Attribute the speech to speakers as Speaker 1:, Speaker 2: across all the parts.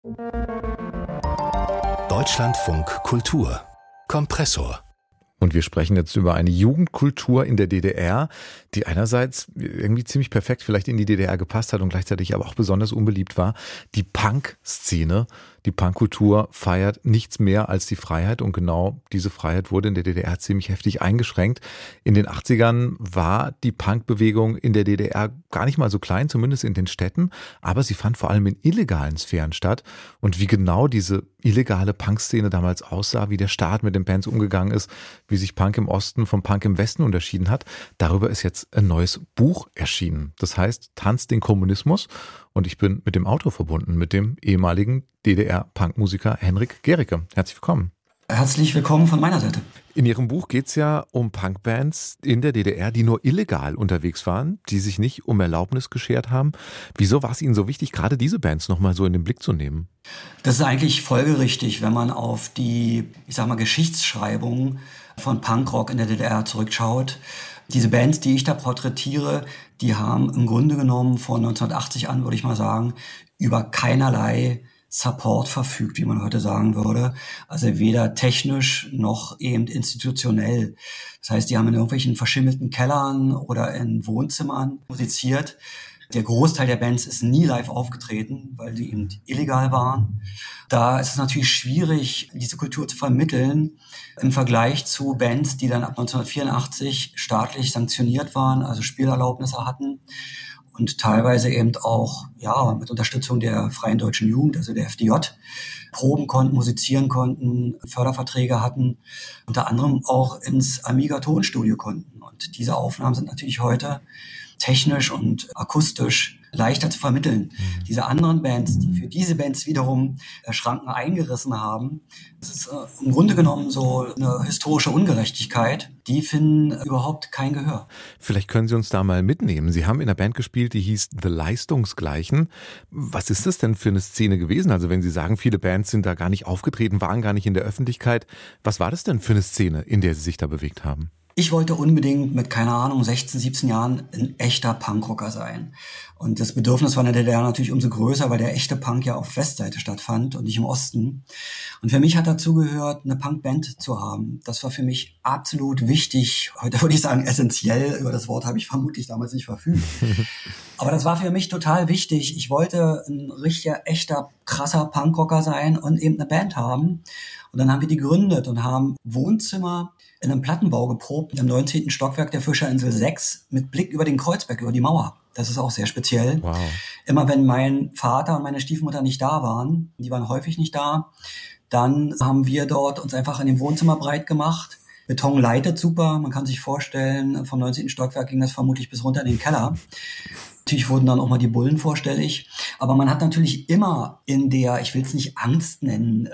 Speaker 1: Deutschlandfunk Kultur Kompressor.
Speaker 2: Und wir sprechen jetzt über eine Jugendkultur in der DDR, die einerseits irgendwie ziemlich perfekt vielleicht in die DDR gepasst hat und gleichzeitig aber auch besonders unbeliebt war. Die Punk-Szene, die Punkkultur feiert nichts mehr als die Freiheit und genau diese Freiheit wurde in der DDR ziemlich heftig eingeschränkt. In den 80ern war die Punkbewegung in der DDR gar nicht mal so klein, zumindest in den Städten, aber sie fand vor allem in illegalen Sphären statt. Und wie genau diese illegale Punkszene damals aussah, wie der Staat mit den Bands umgegangen ist, wie sich Punk im Osten vom Punk im Westen unterschieden hat, darüber ist jetzt ein neues Buch erschienen. Das heißt, Tanz den Kommunismus. Und ich bin mit dem Autor verbunden, mit dem ehemaligen DDR-Punkmusiker Henrik Gericke. Herzlich willkommen.
Speaker 3: Herzlich willkommen von meiner Seite.
Speaker 2: In Ihrem Buch geht es ja um Punkbands in der DDR, die nur illegal unterwegs waren, die sich nicht um Erlaubnis geschert haben. Wieso war es Ihnen so wichtig, gerade diese Bands nochmal so in den Blick zu nehmen?
Speaker 3: Das ist eigentlich folgerichtig, wenn man auf die, Geschichtsschreibung von Punkrock in der DDR zurückschaut. Diese Bands, die ich da porträtiere, die haben im Grunde genommen von 1980 an, würde ich mal sagen, über keinerlei Support verfügt, wie man heute sagen würde. Also weder technisch noch eben institutionell. Das heißt, die haben in irgendwelchen verschimmelten Kellern oder in Wohnzimmern musiziert. Der Großteil der Bands ist nie live aufgetreten, weil die eben illegal waren. Da ist es natürlich schwierig, diese Kultur zu vermitteln im Vergleich zu Bands, die dann ab 1984 staatlich sanktioniert waren, also Spielerlaubnisse hatten und teilweise eben auch mit Unterstützung der Freien Deutschen Jugend, also der FDJ, proben konnten, musizieren konnten, Förderverträge hatten, unter anderem auch ins Amiga Tonstudio konnten. Und diese Aufnahmen sind natürlich heute technisch und akustisch leichter zu vermitteln. Diese anderen Bands, die für diese Bands wiederum Schranken eingerissen haben, das ist im Grunde genommen so eine historische Ungerechtigkeit, die finden überhaupt kein Gehör.
Speaker 2: Vielleicht können Sie uns da mal mitnehmen. Sie haben in einer Band gespielt, die hieß The Leistungsgleichen. Was ist das denn für eine Szene gewesen? Also wenn Sie sagen, viele Bands sind da gar nicht aufgetreten, waren gar nicht in der Öffentlichkeit. Was war das denn für eine Szene, in der Sie sich da bewegt haben?
Speaker 3: Ich wollte unbedingt mit, 16, 17 Jahren ein echter Punkrocker sein. Und das Bedürfnis war in der DDR natürlich umso größer, weil der echte Punk ja auf Westseite stattfand und nicht im Osten. Und für mich hat dazu gehört, eine Punkband zu haben. Das war für mich absolut wichtig. Heute würde ich sagen essentiell. Über das Wort habe ich vermutlich damals nicht verfügt. Aber das war für mich total wichtig. Ich wollte ein richtiger, echter, krasser Punkrocker sein und eben eine Band haben. Und dann haben wir die gegründet und haben Wohnzimmer in einem Plattenbau geprobt, im 19. Stockwerk der Fischerinsel 6, mit Blick über den Kreuzberg, über die Mauer. Das ist auch sehr speziell. Wow. Immer wenn mein Vater und meine Stiefmutter nicht da waren, die waren häufig nicht da, dann haben wir dort uns einfach in dem Wohnzimmer breit gemacht. Beton leitet super, man kann sich vorstellen, vom 19. Stockwerk ging das vermutlich bis runter in den Keller. Natürlich wurden dann auch mal die Bullen vorstellig. Aber man hat natürlich immer in der, ich will es nicht Angst nennen,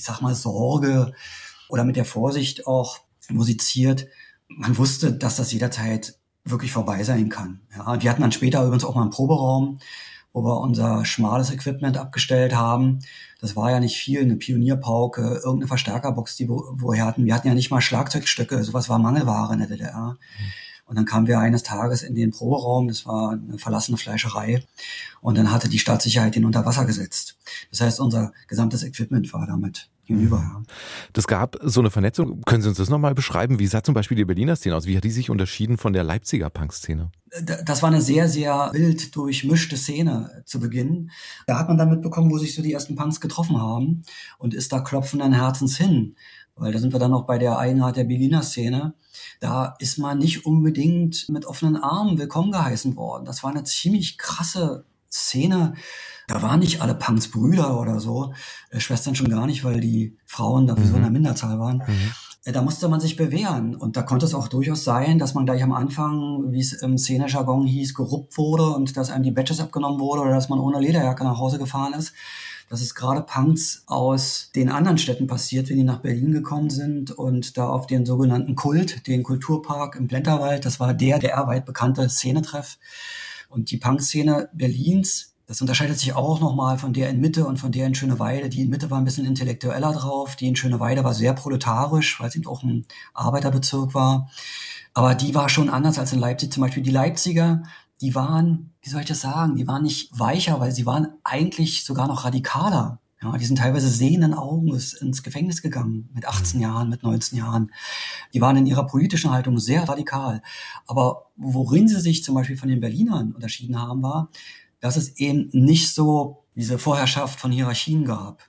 Speaker 3: Sorge oder mit der Vorsicht auch musiziert. Man wusste, dass das jederzeit wirklich vorbei sein kann. Ja, wir hatten dann später übrigens auch mal einen Proberaum, wo wir unser schmales Equipment abgestellt haben. Das war ja nicht viel, eine Pionierpauke, irgendeine Verstärkerbox, die wir hatten. Wir hatten ja nicht mal Schlagzeugstöcke, sowas war Mangelware in der DDR. Und dann kamen wir eines Tages in den Proberaum, das war eine verlassene Fleischerei, und dann hatte die Staatssicherheit den unter Wasser gesetzt. Das heißt, unser gesamtes Equipment war damit hinüber. Ja.
Speaker 2: Das gab so eine Vernetzung. Können Sie uns das nochmal beschreiben? Wie sah zum Beispiel die Berliner Szene aus? Wie hat die sich unterschieden von der Leipziger Punkszene?
Speaker 3: Das war eine sehr, sehr wild durchmischte Szene zu Beginn. Da hat man dann mitbekommen, wo sich so die ersten Punks getroffen haben und ist da klopfenden Herzens hin. Weil da sind wir dann auch bei der Eigenart der Berliner Szene. Da ist man nicht unbedingt mit offenen Armen willkommen geheißen worden. Das war eine ziemlich krasse Szene. Da waren nicht alle Punks Brüder oder so, Schwestern schon gar nicht, weil die Frauen da so in der Minderzahl waren. Da musste man sich bewähren. Und da konnte es auch durchaus sein, dass man gleich am Anfang, wie es im Szenejargon hieß, geruppt wurde und dass einem die Badges abgenommen wurde oder dass man ohne Lederjacke nach Hause gefahren ist. Das ist gerade Punks aus den anderen Städten passiert, wenn die nach Berlin gekommen sind und da auf den sogenannten Kult, den Kulturpark im Plenterwald, das war der weit bekannte Szenetreff. Und die Punkszene Berlins, das unterscheidet sich auch nochmal von der in Mitte und von der in Schöneweide. Die in Mitte war ein bisschen intellektueller drauf, die in Schöneweide war sehr proletarisch, weil es eben auch ein Arbeiterbezirk war. Aber die war schon anders als in Leipzig. Zum Beispiel die Leipziger, die waren, wie soll ich das sagen, die waren nicht weicher, weil sie waren eigentlich sogar noch radikaler. Ja, die sind teilweise sehenden Auges ins Gefängnis gegangen, mit 18 Jahren, mit 19 Jahren. Die waren in ihrer politischen Haltung sehr radikal. Aber worin sie sich zum Beispiel von den Berlinern unterschieden haben, war, dass es eben nicht so diese Vorherrschaft von Hierarchien gab.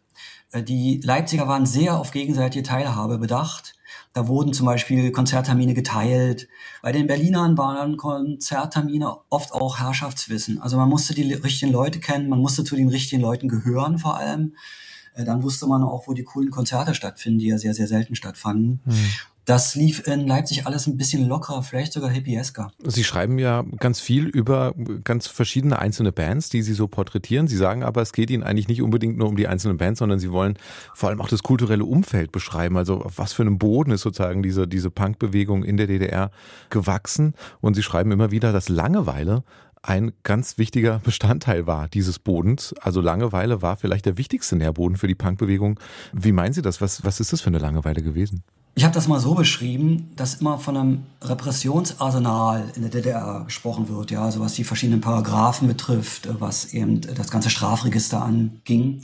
Speaker 3: Die Leipziger waren sehr auf gegenseitige Teilhabe bedacht. Da wurden zum Beispiel Konzerttermine geteilt. Bei den Berlinern waren Konzerttermine oft auch Herrschaftswissen. Also man musste die richtigen Leute kennen, man musste zu den richtigen Leuten gehören vor allem. Dann wusste man auch, wo die coolen Konzerte stattfinden, die ja sehr, sehr selten stattfanden. Das lief in Leipzig alles ein bisschen lockerer, vielleicht sogar hippiesker.
Speaker 2: Sie schreiben ja ganz viel über ganz verschiedene einzelne Bands, die Sie so porträtieren. Sie sagen aber, es geht Ihnen eigentlich nicht unbedingt nur um die einzelnen Bands, sondern Sie wollen vor allem auch das kulturelle Umfeld beschreiben. Also auf was für einem Boden ist sozusagen diese Punkbewegung in der DDR gewachsen. Und Sie schreiben immer wieder, dass Langeweile ein ganz wichtiger Bestandteil war dieses Bodens. Also Langeweile war vielleicht der wichtigste Nährboden für die Punkbewegung. Wie meinen Sie das? Was ist das für eine Langeweile gewesen?
Speaker 3: Ich habe das mal so beschrieben, dass immer von einem Repressionsarsenal in der DDR gesprochen wird, ja, also was die verschiedenen Paragraphen betrifft, was eben das ganze Strafregister anging.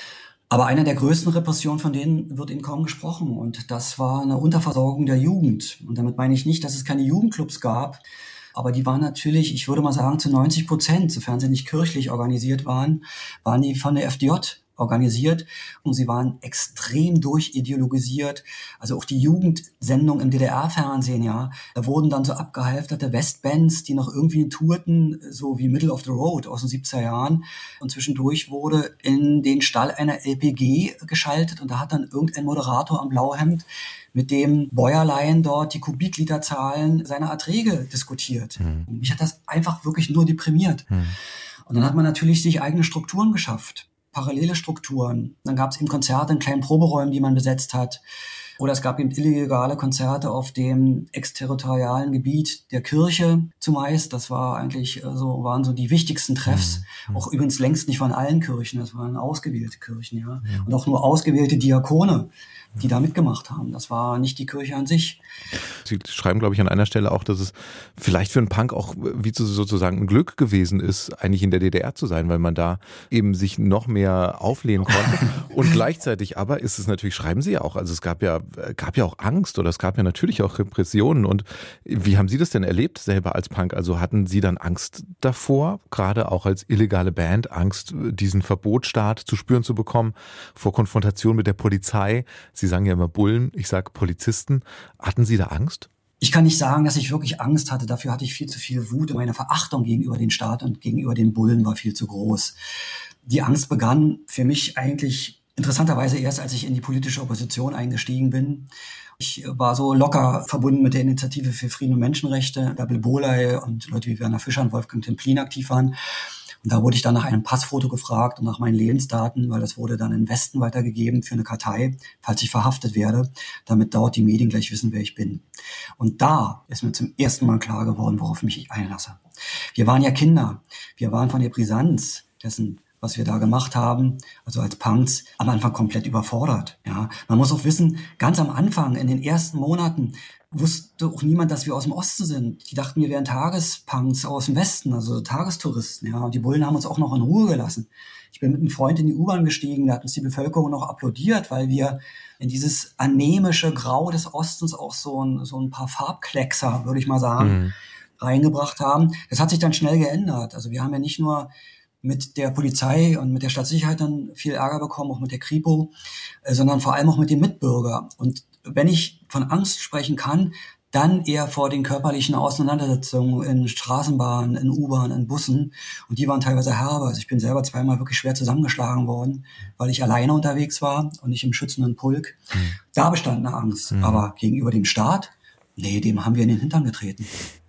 Speaker 3: Aber einer der größten Repressionen von denen wird eben kaum gesprochen und das war eine Unterversorgung der Jugend. Und damit meine ich nicht, dass es keine Jugendclubs gab, aber die waren natürlich, ich würde mal sagen, zu 90%, sofern sie nicht kirchlich organisiert waren die von der FDJ organisiert und sie waren extrem durchideologisiert. Also auch die Jugendsendung im DDR-Fernsehen, ja, da wurden dann so abgehalfterte Westbands, die noch irgendwie tourten, so wie Middle of the Road aus den 70er Jahren. Und zwischendurch wurde in den Stall einer LPG geschaltet und da hat dann irgendein Moderator am Blauhemd mit dem Bäuerlein dort die Kubikliterzahlen seiner Erträge diskutiert. Mich hat das einfach wirklich nur deprimiert. Und dann hat man natürlich sich eigene Strukturen geschafft. Parallele Strukturen. Dann gab es eben Konzerte in kleinen Proberäumen, die man besetzt hat. Oder es gab eben illegale Konzerte auf dem exterritorialen Gebiet der Kirche zumeist. Das war eigentlich waren so die wichtigsten Treffs. Auch übrigens längst nicht von allen Kirchen. Das waren ausgewählte Kirchen, ja. Und auch nur ausgewählte Diakone, die da mitgemacht haben. Das war nicht die Kirche an sich.
Speaker 2: Sie schreiben, glaube ich, an einer Stelle auch, dass es vielleicht für einen Punk auch wie sozusagen ein Glück gewesen ist, eigentlich in der DDR zu sein, weil man da eben sich noch mehr auflehnen konnte. Und gleichzeitig aber ist es natürlich, schreiben Sie ja auch, also es gab ja auch Angst oder es gab ja natürlich auch Repressionen. Und wie haben Sie das denn erlebt selber als Punk? Also hatten Sie dann Angst davor, gerade auch als illegale Band, Angst, diesen Verbotsstaat zu spüren zu bekommen, vor Konfrontation mit der Polizei? Sie sagen ja immer Bullen, ich sage Polizisten. Hatten Sie da Angst?
Speaker 3: Ich kann nicht sagen, dass ich wirklich Angst hatte. Dafür hatte ich viel zu viel Wut. Meine Verachtung gegenüber den Staat und gegenüber den Bullen war viel zu groß. Die Angst begann für mich eigentlich interessanterweise erst, als ich in die politische Opposition eingestiegen bin. Ich war so locker verbunden mit der Initiative für Frieden und Menschenrechte, Bärbel Bohley und Leute wie Werner Fischer und Wolfgang Templin aktiv waren. Und da wurde ich dann nach einem Passfoto gefragt und nach meinen Lebensdaten, weil das wurde dann in den Westen weitergegeben für eine Kartei, falls ich verhaftet werde, damit dort die Medien gleich wissen, wer ich bin. Und da ist mir zum ersten Mal klar geworden, worauf ich mich einlasse. Wir waren ja Kinder. Wir waren von der Brisanz dessen, was wir da gemacht haben, also als Punks, am Anfang komplett überfordert. Ja, man muss auch wissen, ganz am Anfang, in den ersten Monaten, wusste auch niemand, dass wir aus dem Osten sind. Die dachten, wir wären Tagespunks aus dem Westen, also Tagestouristen. Ja, und die Bullen haben uns auch noch in Ruhe gelassen. Ich bin mit einem Freund in die U-Bahn gestiegen, da hat uns die Bevölkerung noch applaudiert, weil wir in dieses anämische Grau des Ostens auch so ein paar Farbkleckser, würde ich mal sagen, reingebracht haben. Das hat sich dann schnell geändert. Also wir haben ja nicht nur mit der Polizei und mit der Stadtsicherheit dann viel Ärger bekommen, auch mit der Kripo, sondern vor allem auch mit den Mitbürgern. Und wenn ich von Angst sprechen kann, dann eher vor den körperlichen Auseinandersetzungen in Straßenbahnen, in U-Bahn, in Bussen. Und die waren teilweise herbe. Also ich bin selber zweimal wirklich schwer zusammengeschlagen worden, weil ich alleine unterwegs war und nicht im schützenden Pulk. Da bestand eine Angst. Aber gegenüber dem Staat, nee, dem haben wir in den Hintern getreten.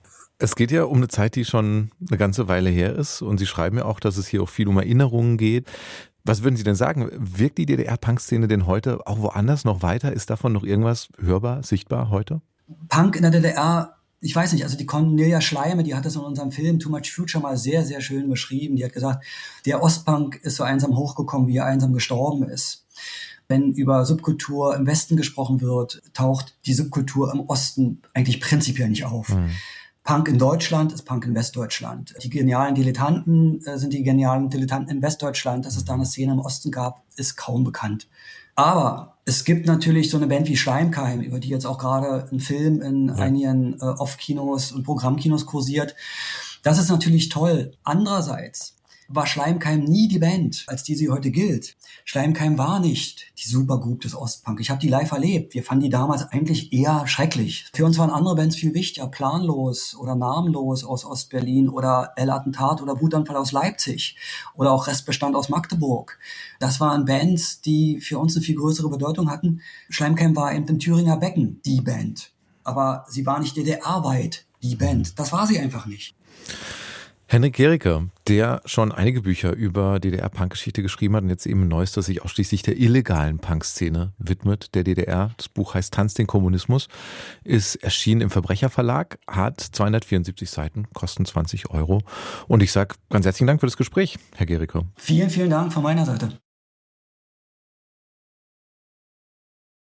Speaker 2: Es geht ja um eine Zeit, die schon eine ganze Weile her ist. Und Sie schreiben ja auch, dass es hier auch viel um Erinnerungen geht. Was würden Sie denn sagen? Wirkt die DDR-Punk-Szene denn heute auch woanders noch weiter? Ist davon noch irgendwas hörbar, sichtbar heute?
Speaker 3: Punk in der DDR, ich weiß nicht, also die Cornelia Schleime, die hat das in unserem Film Too Much Future mal sehr, sehr schön beschrieben. Die hat gesagt, der Ostpunk ist so einsam hochgekommen, wie er einsam gestorben ist. Wenn über Subkultur im Westen gesprochen wird, taucht die Subkultur im Osten eigentlich prinzipiell nicht auf. Punk in Deutschland ist Punk in Westdeutschland. Die genialen Dilettanten sind die genialen Dilettanten in Westdeutschland. Dass es da eine Szene im Osten gab, ist kaum bekannt. Aber es gibt natürlich so eine Band wie Schleimkeim, über die jetzt auch gerade ein Film in einigen Off-Kinos und Programmkinos kursiert. Das ist natürlich toll. Andererseits war Schleimkeim nie die Band, als die sie heute gilt. Schleimkeim war nicht die Supergroup des Ostpunk. Ich habe die live erlebt. Wir fanden die damals eigentlich eher schrecklich. Für uns waren andere Bands viel wichtiger. Planlos oder Namenlos aus Ostberlin oder El Attentat oder Wutanfall aus Leipzig oder auch Restbestand aus Magdeburg. Das waren Bands, die für uns eine viel größere Bedeutung hatten. Schleimkeim war eben im Thüringer Becken die Band. Aber sie war nicht DDR-weit die Band. Das war sie einfach nicht.
Speaker 2: Henrik Gericke, der schon einige Bücher über DDR-Punk-Geschichte geschrieben hat und jetzt eben ein neues, das sich ausschließlich der illegalen Punk-Szene widmet, der DDR. Das Buch heißt Tanz den Kommunismus, ist erschienen im Verbrecherverlag, hat 274 Seiten, kosten 20 €. Und ich sage ganz herzlichen Dank für das Gespräch, Herr Gericke.
Speaker 3: Vielen, vielen Dank von meiner Seite.